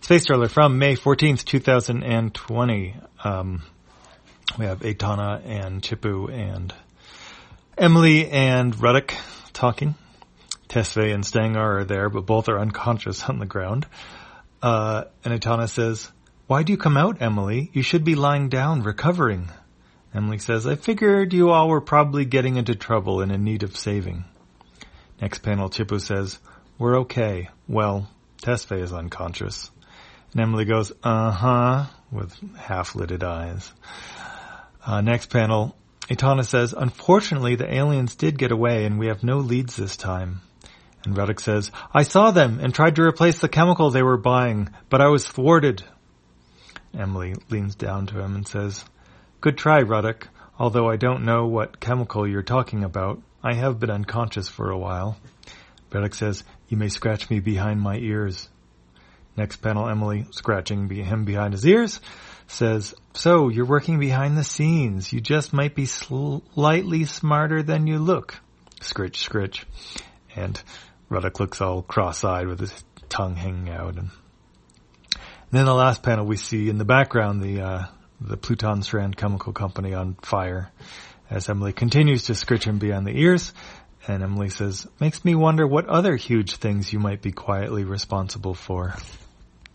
Space Trailer from May 14th, 2020. We have Etana and Chippu and Emily and Ruddock talking. Tesfaye and Stangar are there, but both are unconscious on the ground. And Etana says, "Why do you come out, Emily? You should be lying down, recovering." Emily says, "I figured you all were probably getting into trouble and in need of saving." Next panel, Chippu says, "We're okay. Well, Tesfaye is unconscious." And Emily goes, "Uh-huh," with half-lidded eyes. Next panel, Etana says, "Unfortunately, the aliens did get away and we have no leads this time." And Ruddock says, "I saw them and tried to replace the chemical they were buying, but I was thwarted." Emily leans down to him and says, "Good try, Ruddock, although I don't know what chemical you're talking about. I have been unconscious for a while." Ruddock says, "You may scratch me behind my ears." Next panel, Emily, scratching him behind his ears, says, "So, you're working behind the scenes. You just might be slightly smarter than you look." Scritch, scritch. And Ruddock looks all cross-eyed with his tongue hanging out. And then the last panel we see in the background, the Pluton Strand Chemical Company on fire, as Emily continues to scritch him behind the ears. And Emily says, "Makes me wonder what other huge things you might be quietly responsible for."